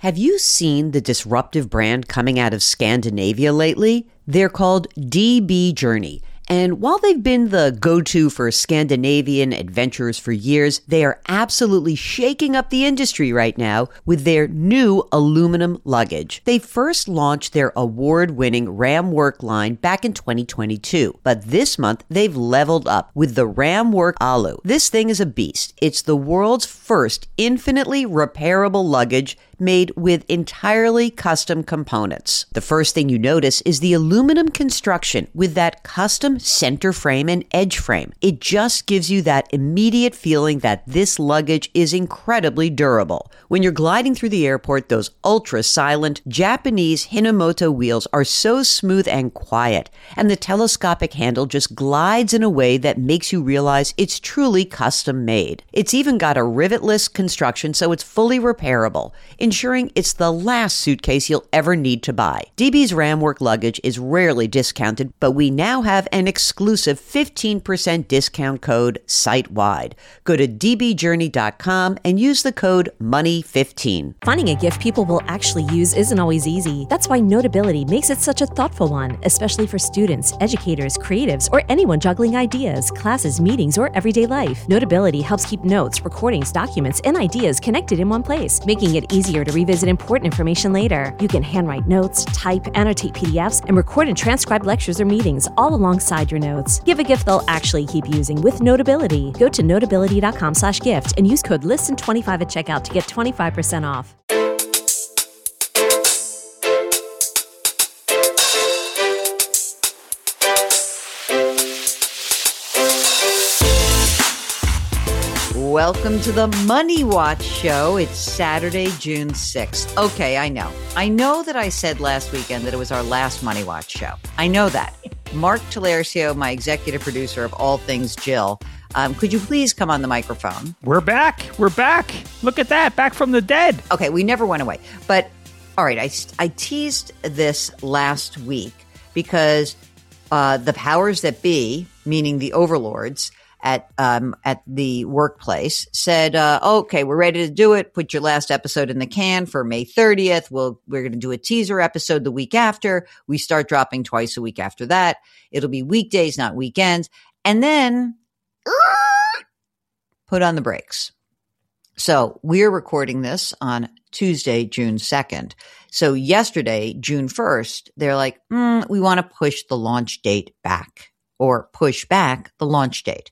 Have you seen the disruptive brand coming out of Scandinavia lately? They're called DB Journey. And while they've been the go-to for Scandinavian adventurers for years, they are absolutely shaking up the industry right now with their new aluminum luggage. They first launched their award-winning Ram Work line back in 2022, but this month they've leveled up with the Ram Work Alu. This thing is a beast. It's the world's first infinitely repairable luggage made with entirely custom components. The first thing you notice is the aluminum construction with that custom center frame and edge frame. It just gives you that immediate feeling that this luggage is incredibly durable. When you're gliding through the airport, those ultra-silent Japanese Hinomoto wheels are so smooth and quiet, and the telescopic handle just glides in a way that makes you realize it's truly custom made. It's even got a rivetless construction, so it's fully repairable, ensuring it's the last suitcase you'll ever need to buy. DB's Ram Work luggage is rarely discounted, but we now have an exclusive 15% discount code site-wide. Go to dbjourney.com and use the code MONEY15. Finding a gift people will actually use isn't always easy. That's why Notability makes it such a thoughtful one, especially for students, educators, creatives, or anyone juggling ideas, classes, meetings, or everyday life. Notability helps keep notes, recordings, documents, and ideas connected in one place, making it easier to revisit important information later. You can handwrite notes, type, annotate PDFs, and record and transcribe lectures or meetings all alongside your notes. Give a gift they'll actually keep using with Notability. Go to notability.com/gift and use code LISTEN25 at checkout to get 25% off. Welcome to the Money Watch Show. It's Saturday, June 6th. Okay, I know that I said last weekend that it was our last Money Watch show. I know that. Mark Talercio, my executive producer of All Things Jill, could you please come on the microphone? We're back. Look at that. Back from the dead. Okay, we never went away. But, all right, I teased this last week because the powers that be, meaning the overlords, at the workplace said, okay, we're ready to do it. Put your last episode in the can for May 30th. We're going to do a teaser episode the week after. We start dropping twice a week after that. It'll be weekdays, not weekends. And then put on the brakes. So we're recording this on Tuesday, June 2nd. So yesterday, June 1st, they're like, we want to push the launch date back. Or push back the launch date.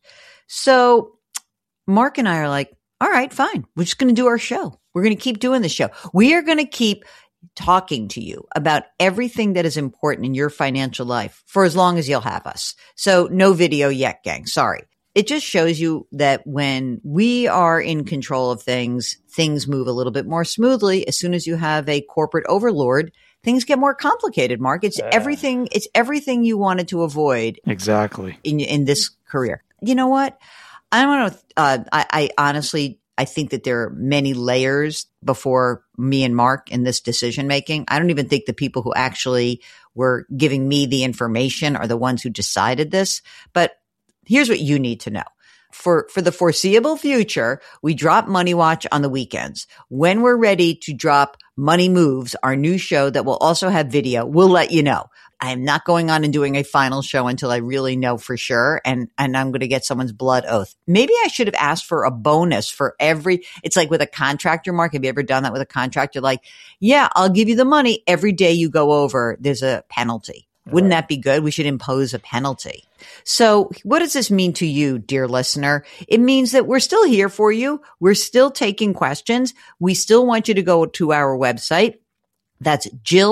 So Mark and I are like, all right, fine. We're just going to do our show. We're going to keep doing the show. We are going to keep talking to you about everything that is important in your financial life for as long as you'll have us. So no video yet, gang. Sorry. It just shows you that when we are in control of things, things move a little bit more smoothly. As soon as you have a corporate overlord, things get more complicated, Mark. It's everything you wanted to avoid. Exactly. In this career. You know what? I don't know. I honestly, I think that there are many layers before me and Mark in this decision making. I don't even think the people who actually were giving me the information are the ones who decided this. But here's what you need to know. For the foreseeable future, we drop Money Watch on the weekends. When we're ready to drop Money Moves, our new show that will also have video, we'll let you know. I am not going on and doing a final show until I really know for sure. And I'm going to get someone's blood oath. Maybe I should have asked for a bonus for it's like with a contractor, Mark. Have you ever done that with a contractor? Like, yeah, I'll give you the money. Every day you go over, there's a penalty. Wouldn't that be good? We should impose a penalty. So what does this mean to you, dear listener? It means that we're still here for you. We're still taking questions. We still want you to go to our website. That's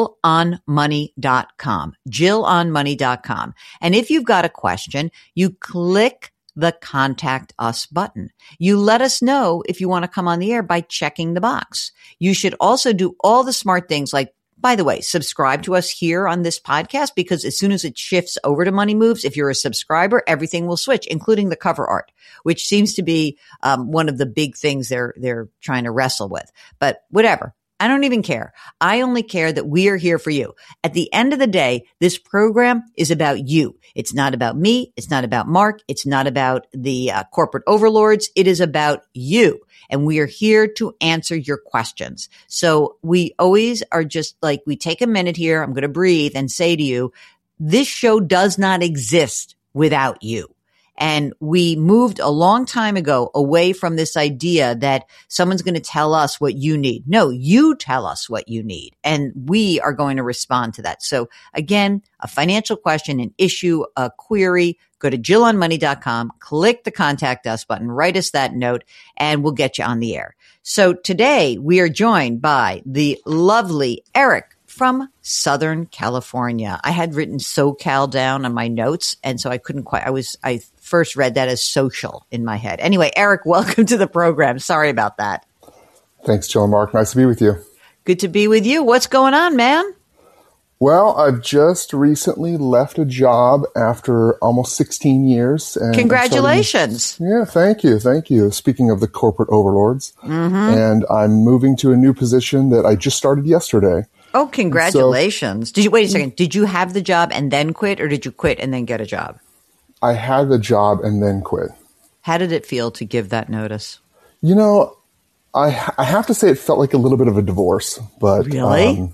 JillOnMoney.com, JillOnMoney.com. And if you've got a question, you click the Contact Us button. You let us know if you want to come on the air by checking the box. You should also do all the smart things like, by the way, subscribe to us here on this podcast because as soon as it shifts over to Money Moves, if you're a subscriber, everything will switch, including the cover art, which seems to be one of the big things they're trying to wrestle with. But whatever. I don't even care. I only care that we are here for you. At the end of the day, this program is about you. It's not about me. It's not about Mark. It's not about the corporate overlords. It is about you. And we are here to answer your questions. So we always are just like, we take a minute here. I'm going to breathe and say to you, this show does not exist without you. And we moved a long time ago away from this idea that someone's going to tell us what you need. No, you tell us what you need, and we are going to respond to that. So again, a financial question, an issue, a query, go to JillOnMoney.com, click the contact us button, write us that note, and we'll get you on the air. So today we are joined by the lovely Eric from Southern California. I had written SoCal down on my notes, and so I couldn't quite, I first read that as social in my head. Anyway, Eric, welcome to the program. Sorry about that. Thanks, Jill and Mark. Nice to be with you. Good to be with you. What's going on, man? Well, I've just recently left a job after almost 16 years. And congratulations. Yeah, thank you. Thank you. Speaking of the corporate overlords, and I'm moving to a new position that I just started yesterday. Oh, congratulations. Wait a second. Did you have the job and then quit, or did you quit and then get a job? I had the job and then quit. How did it feel to give that notice? You know, I have to say it felt like a little bit of a divorce. But really?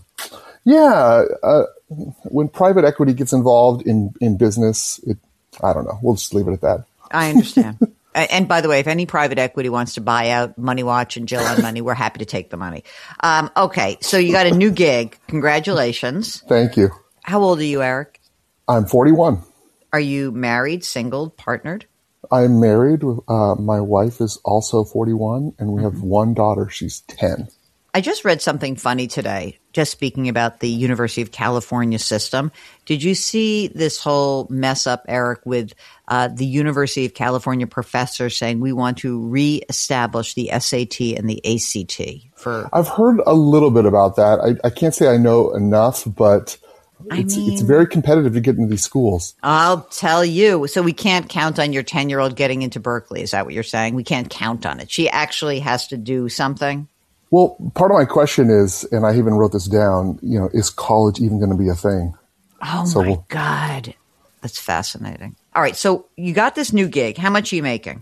When private equity gets involved in business, I don't know. We'll just leave it at that. I understand. And by the way, if any private equity wants to buy out Money Watch and Jill on Money, we're happy to take the money. Okay, so you got a new gig. Congratulations. Thank you. How old are you, Eric? I'm 41. Are you married, single, partnered? I'm married. My wife is also 41, and we have one daughter. She's 10. I just read something funny today, just speaking about the University of California system. Did you see this whole mess up, Eric, with the University of California professor saying we want to reestablish the SAT and the ACT? I've heard a little bit about that. I can't say I know enough, but it's very competitive to get into these schools. I'll tell you. So we can't count on your 10-year-old getting into Berkeley. Is that what you're saying? We can't count on it. She actually has to do something. Well, part of my question is, and I even wrote this down, is college even going to be a thing? Oh, my God. That's fascinating. All right. So you got this new gig. How much are you making?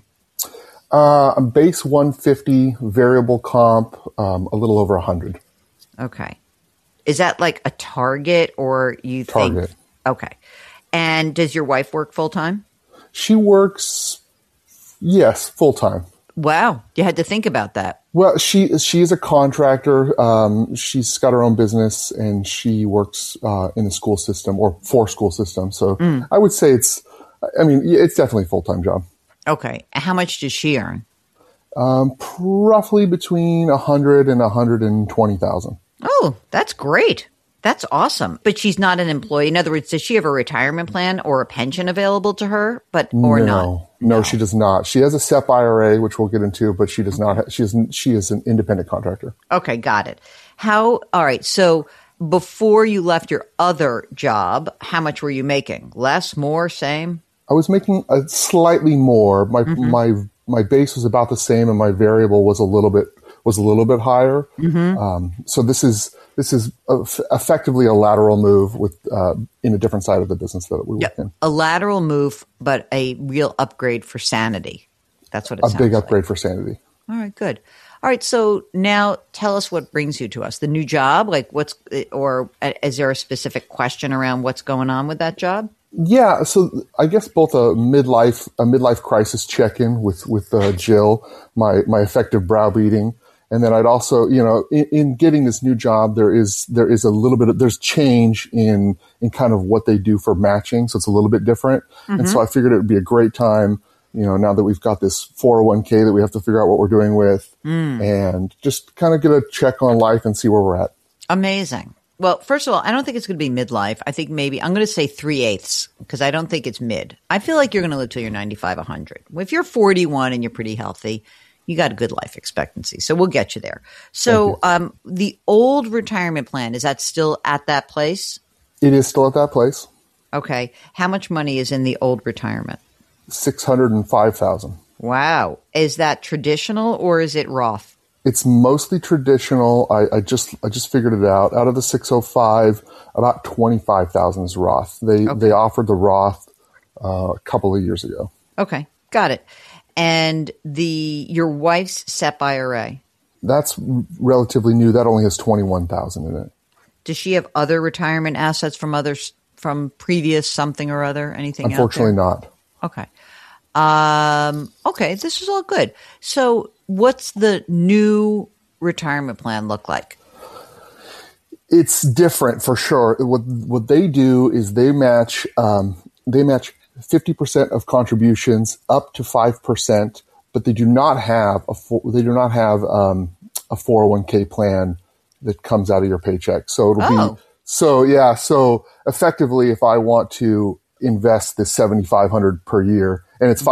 Base 150, variable comp, a little over 100. Okay. Is that like a target or you think? Target. Okay. And does your wife work full time? She works, yes, full time. Wow. You had to think about that. Well, she is a contractor. She's got her own business and she works in the school system or for school system. So I would say it's definitely a full-time job. Okay. How much does she earn? Roughly between 100 and 120,000. Oh, that's great. That's awesome. But she's not an employee. In other words, does she have a retirement plan or a pension available to her? No, she does not. She has a SEP IRA, which we'll get into, but she does not. She is an independent contractor. Okay, got it. All right. So before you left your other job, how much were you making? Less, more, same? I was making slightly more. My base was about the same, and my variable was a little bit higher. So this is effectively a lateral move with in a different side of the business that we work in. A lateral move, but a real upgrade for sanity. That's what it sounds like. A big upgrade for sanity. All right, good. All right, so now tell us what brings you to us. The new job, or is there a specific question around what's going on with that job? Yeah, so I guess both a midlife crisis check-in with Jill, my effective browbeating. And then I'd also, in getting this new job, there is a little bit there's change in kind of what they do for matching. So it's a little bit different. And so I figured it would be a great time, now that we've got this 401k that we have to figure out what we're doing with and just kind of get a check on life and see where we're at. Amazing. Well, first of all, I don't think it's going to be midlife. I think maybe I'm going to say 3/8 because I don't think it's mid. I feel like you're going to live till you're 95, 100. If you're 41 and you're pretty healthy, you got a good life expectancy. So we'll get you there. So the old retirement plan, is that still at that place? It is still at that place. Okay. How much money is in the old retirement? $605,000. Wow. Is that traditional or is it Roth? It's mostly traditional. I just figured it out. Out of the 605, about 25,000 is Roth. They offered the Roth a couple of years ago. Okay, got it. And your wife's SEP IRA? That's relatively new. That only has 21,000 in it. Does she have other retirement assets from previous something or other? Anything? Unfortunately, not. Okay. Okay, this is all good. So what's the new retirement plan look like? It's different for sure. What they do is they match 50% of contributions up to 5%, but they do not have a 401k plan that comes out of your paycheck. So it'll be so effectively, if I want to invest this $7,500 per year, and it's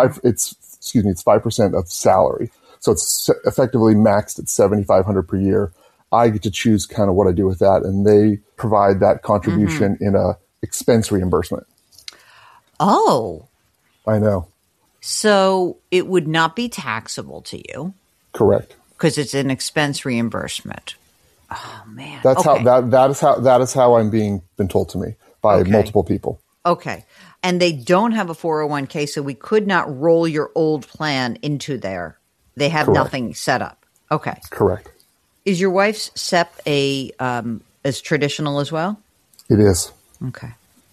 5% of salary. So it's effectively maxed at $7,500 per year. I get to choose kind of what I do with that, and they provide that contribution in a expense reimbursement. Oh. I know. So it would not be taxable to you. Correct. Because it's an expense reimbursement. Oh man. That's how that is how I'm been told to me by multiple people. Okay. And they don't have a 401k, so we could not roll your old plan into there. They have nothing set up. Okay. Correct. Is your wife's SEP as traditional as well? It is. Okay.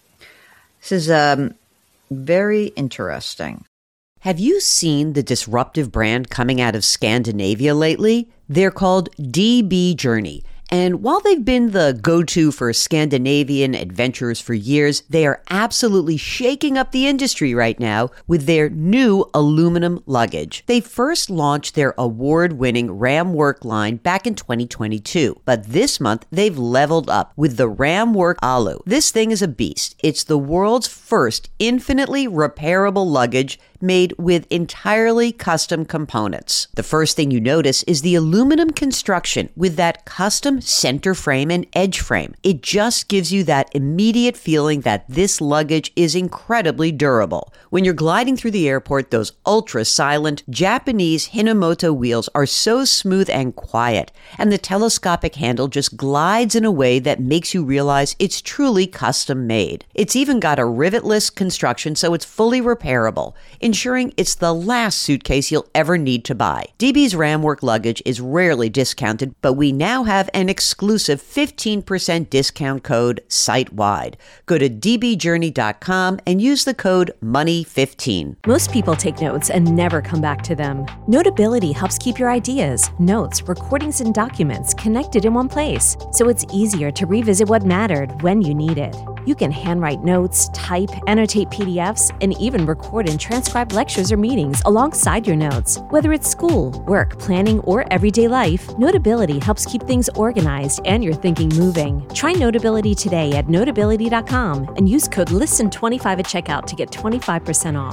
This is very interesting. Have you seen the disruptive brand coming out of Scandinavia lately? They're called DB Journey. And while they've been the go-to for Scandinavian adventurers for years, they are absolutely shaking up the industry right now with their new aluminum luggage. They first launched their award-winning Ram Work line back in 2022, but this month they've leveled up with the Ram Work Alu. This thing is a beast. It's the world's first infinitely repairable luggage made with entirely custom components. The first thing you notice is the aluminum construction with that custom center frame and edge frame. It just gives you that immediate feeling that this luggage is incredibly durable. When you're gliding through the airport, those ultra-silent Japanese Hinomoto wheels are so smooth and quiet, and the telescopic handle just glides in a way that makes you realize it's truly custom made. It's even got a rivetless construction, so it's fully repairable, ensuring it's the last suitcase you'll ever need to buy. DB's Ram Work luggage is rarely discounted, but we now have an exclusive 15% discount code site-wide. Go to dbjourney.com and use the code MONEY15. Most people take notes and never come back to them. Notability helps keep your ideas, notes, recordings, and documents connected in one place, so it's easier to revisit what mattered when you need it. You can handwrite notes, type, annotate PDFs, and even record and transcribe lectures or meetings alongside your notes. Whether it's school, work, planning, or everyday life, Notability helps keep things organized and your thinking moving. Try Notability today at Notability.com and use code LISTEN25 at checkout to get 25% off.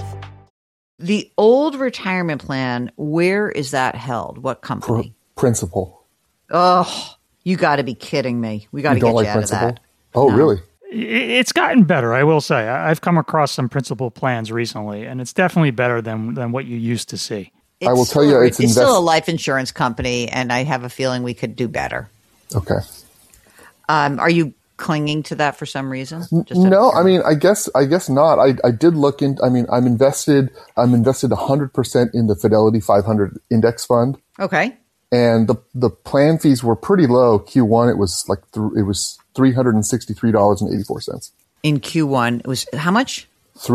The old retirement plan, where is that held? What company? Principal. Oh, you got to be kidding me. We got to get you out of that. Oh, no. Really? It's gotten better, I will say. I've come across some principal plans recently, and it's definitely better than what you used to see. I will tell you, it's still a life insurance company, and I have a feeling we could do better. Okay. Are you clinging to that for some reason? No, I mean, I guess not. I did look in. I mean, I'm invested 100% in the Fidelity 500 index fund. Okay. And the plan fees were pretty low. Q1, it was $363.84. In Q1, it was how much?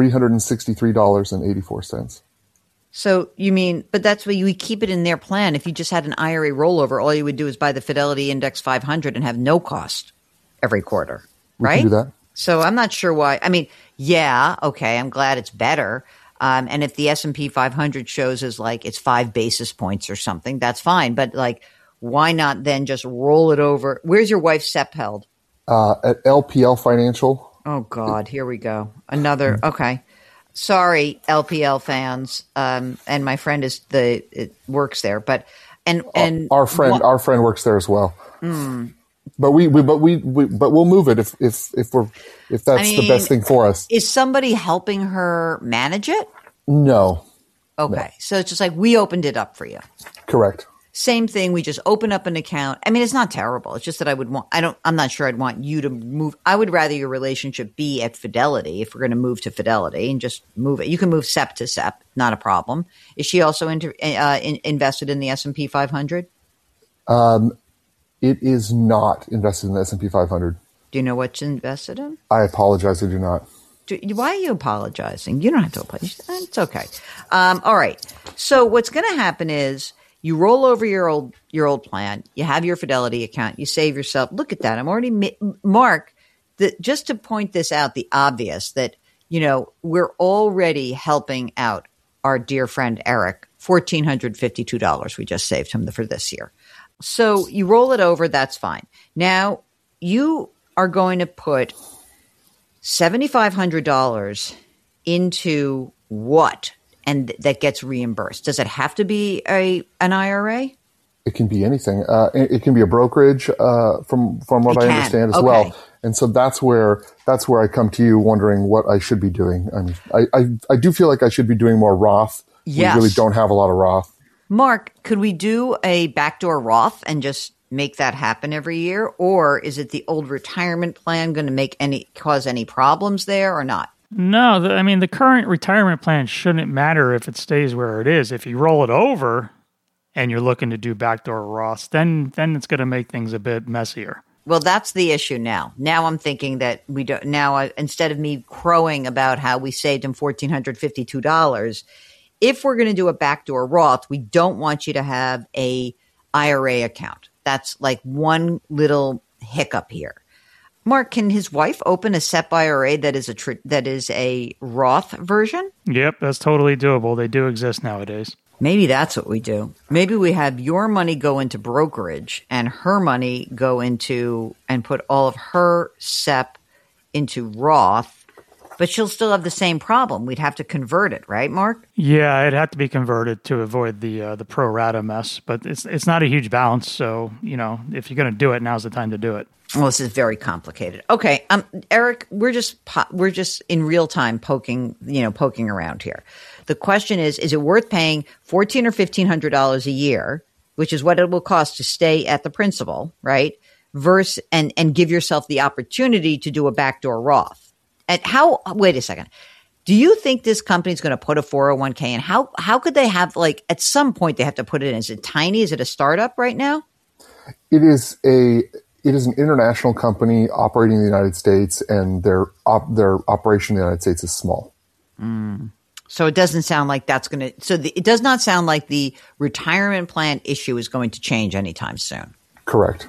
$363.84. So you mean, but that's why we keep it in their plan. If you just had an IRA rollover, all you would do is buy the Fidelity Index 500 and have no cost every quarter, right? We can do that. So I'm not sure why. I mean, yeah, okay, I'm glad it's better. And if the S&P 500 shows as like it's 5 basis points or something, that's fine. But like, why not then just roll it over? Where's your wife's SEP held? At LPL Financial. Oh God, here we go. Another. Okay. Sorry, LPL fans. And my friend works there, but our friend works there as well. But we'll move it if that's the best thing for us. Is somebody helping her manage it? No. Okay. No. So it's just like we opened it up for you. Correct. Same thing. We just open up an account. I mean, it's not terrible. It's just that I'm not sure I'd want you to move. I would rather your relationship be at Fidelity if we're going to move to Fidelity and just move it. You can move SEP to SEP, not a problem. Is she also invested in the S&P 500? It is not invested in the S&P 500. Do you know what she's invested in? I apologize. I do not. Why are you apologizing? You don't have to apologize. It's okay. All right. So what's going to happen is you roll over your old plan. You have your Fidelity account. You save yourself. Look at that. I'm already Mark. Just to point this out, the obvious that we're already helping out our dear friend Eric. $1,452 we just saved him for this year. So you roll it over. That's fine. Now you are going to put $7,500 into what? And that gets reimbursed. Does it have to be an IRA? It can be anything. It can be a brokerage, from what I understand as well. And so that's where I come to you wondering what I should be doing. I mean, I do feel like I should be doing more Roth. Yes. We really don't have a lot of Roth. Mark, could we do a backdoor Roth and just make that happen every year? Or is it the old retirement plan going to cause any problems there or not? No, the current retirement plan shouldn't matter if it stays where it is. If you roll it over and you're looking to do backdoor Roths, then it's going to make things a bit messier. Well, that's the issue now. Now I'm thinking that we don't. Now, instead of me crowing about how we saved him $1,452, if we're going to do a backdoor Roth, we don't want you to have a IRA account. That's like one little hiccup here. Mark, can his wife open a SEP IRA that is a Roth version? Yep, that's totally doable. They do exist nowadays. Maybe that's what we do. Maybe we have your money go into brokerage and her money go into and put all of her SEP into Roth, but she'll still have the same problem. We'd have to convert it, right, Mark? Yeah, it'd have to be converted to avoid the pro rata mess, but it's not a huge balance. So, if you're going to do it, now's the time to do it. Well, this is very complicated. Okay, Eric, we're just in real time poking around here. The question is it worth paying $1,400 or $1,500 a year, which is what it will cost to stay at the principal, right? Versus and give yourself the opportunity to do a backdoor Roth. And wait a second. Do you think this company is going to put a 401k in? How could they have, at some point they have to put it in? Is it tiny? Is it a startup right now? It is an international company operating in the United States, and their operation in the United States is small. So it doesn't sound like that's going to. So it does not sound like the retirement plan issue is going to change anytime soon. Correct.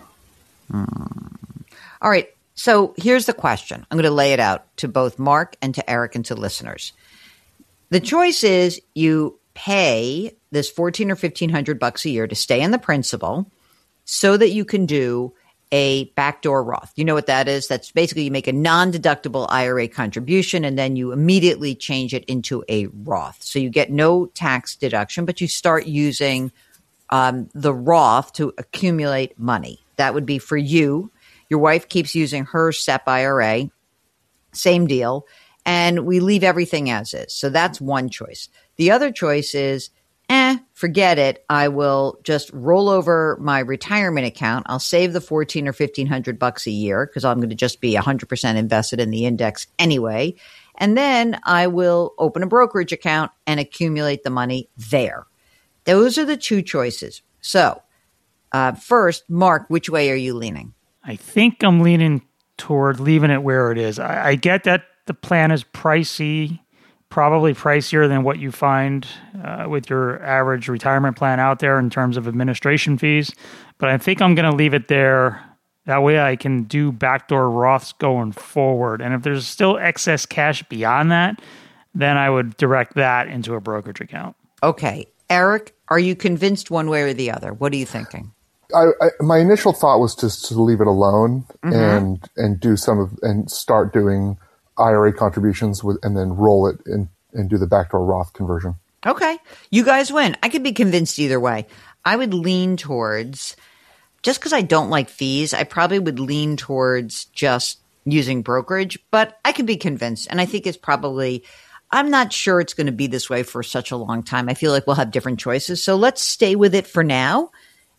All right. So here's the question. I'm going to lay it out to both Mark and to Eric and to listeners. The choice is you pay this $1,400 or $1,500 a year to stay in the principal so that you can do a backdoor Roth. You know what that is? That's basically you make a non-deductible IRA contribution and then you immediately change it into a Roth. So you get no tax deduction, but you start using the Roth to accumulate money. That would be for you. Your wife keeps using her SEP IRA, same deal, and we leave everything as is. So that's one choice. The other choice is, forget it. I will just roll over my retirement account. I'll save the $1,400 or $1,500 a year because I'm going to just be 100% invested in the index anyway. And then I will open a brokerage account and accumulate the money there. Those are the two choices. So first, Mark, which way are you leaning? I think I'm leaning toward leaving it where it is. I get that the plan is pricey, probably pricier than what you find with your average retirement plan out there in terms of administration fees. But I think I'm going to leave it there. That way I can do backdoor Roths going forward. And if there's still excess cash beyond that, then I would direct that into a brokerage account. Okay. Eric, are you convinced one way or the other? What are you thinking? My initial thought was just to leave it alone and do and start doing IRA contributions and then roll it and do the backdoor Roth conversion. Okay. You guys win. I could be convinced either way. I would lean towards, just because I don't like fees, I probably would lean towards just using brokerage, but I could be convinced. And I think it's probably, I'm not sure it's going to be this way for such a long time. I feel like we'll have different choices. So let's stay with it for now.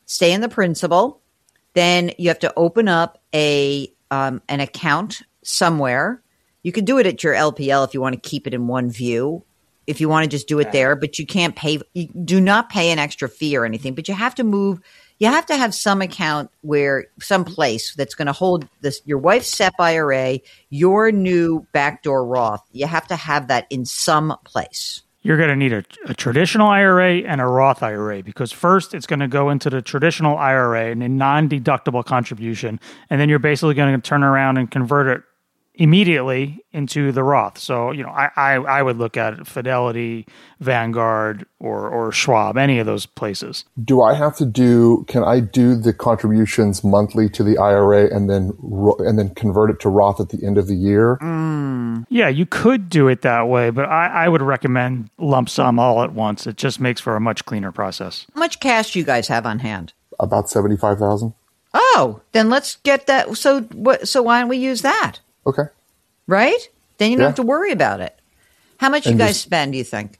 stay in the principal. Then you have to open up an account somewhere. You can do it at your LPL if you want to keep it in one view. If you want to just do it there, but you can't pay. You do not pay an extra fee or anything. But you have to move. You have to have some account some place that's going to hold your wife's SEP IRA, your new backdoor Roth. You have to have that in some place. You're going to need a traditional IRA and a Roth IRA, because first it's going to go into the traditional IRA and a non-deductible contribution, and then you're basically going to turn around and convert it immediately into the Roth. So, I would look at Fidelity, Vanguard, or Schwab, any of those places. Can I do the contributions monthly to the IRA and then convert it to Roth at the end of the year? Yeah, you could do it that way, but I would recommend lump sum all at once. It just makes for a much cleaner process. How much cash do you guys have on hand? About $75,000. Oh, then let's get that. So why don't we use that? Okay. Right? Then you don't have to worry about it. How much you guys spend, do you think?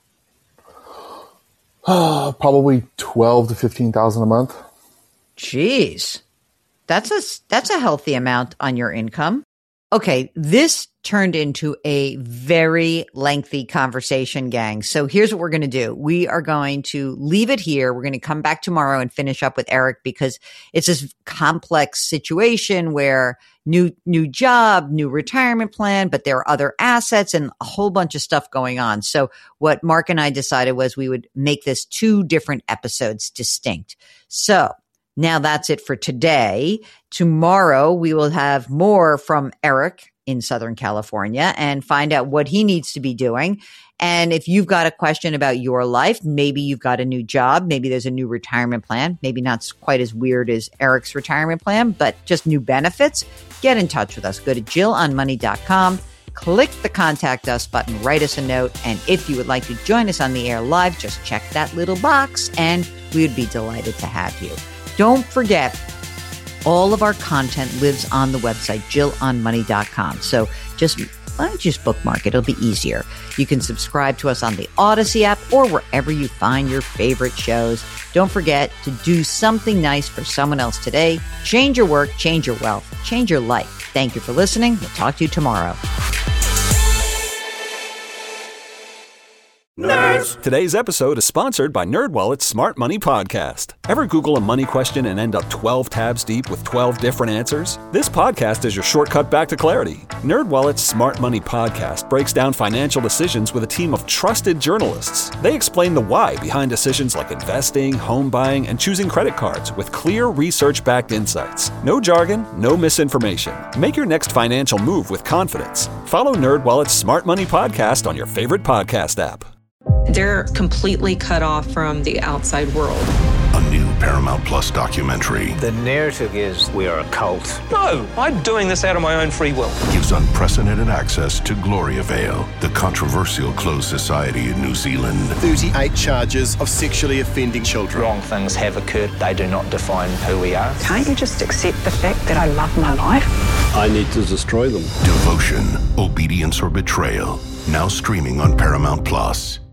Probably $12,000 to $15,000 a month. Jeez. That's a healthy amount on your income. Okay, this turned into a very lengthy conversation, gang. So here's what we're going to do. We are going to leave it here. We're going to come back tomorrow and finish up with Eric, because it's this complex situation where new job, new retirement plan, but there are other assets and a whole bunch of stuff going on. So what Mark and I decided was we would make this 2 different episodes distinct. So now that's it for today. Tomorrow we will have more from Eric in Southern California and find out what he needs to be doing. And if you've got a question about your life, maybe you've got a new job, maybe there's a new retirement plan, maybe not quite as weird as Eric's retirement plan, but just new benefits, get in touch with us. Go to JillOnMoney.com, click the Contact Us button, write us a note. And if you would like to join us on the air live, just check that little box and we would be delighted to have you. Don't forget, all of our content lives on the website, JillOnMoney.com. So why don't you just bookmark it? It'll be easier. You can subscribe to us on the Odyssey app or wherever you find your favorite shows. Don't forget to do something nice for someone else today. Change your work, change your wealth, change your life. Thank you for listening. We'll talk to you tomorrow. Nerds! Today's episode is sponsored by NerdWallet's Smart Money Podcast. Ever Google a money question and end up 12 tabs deep with 12 different answers? This podcast is your shortcut back to clarity. NerdWallet's Smart Money Podcast breaks down financial decisions with a team of trusted journalists. They explain the why behind decisions like investing, home buying, and choosing credit cards with clear research-backed insights. No jargon, no misinformation. Make your next financial move with confidence. Follow NerdWallet's Smart Money Podcast on your favorite podcast app. They're completely cut off from the outside world. A new Paramount Plus documentary. The narrative is we are a cult. No, I'm doing this out of my own free will. Gives unprecedented access to Gloria Vale, the controversial closed society in New Zealand. 38 charges of sexually offending children. Wrong things have occurred. They do not define who we are. Can't you just accept the fact that I love my life? I need to destroy them. Devotion, Obedience or Betrayal. Now streaming on Paramount Plus.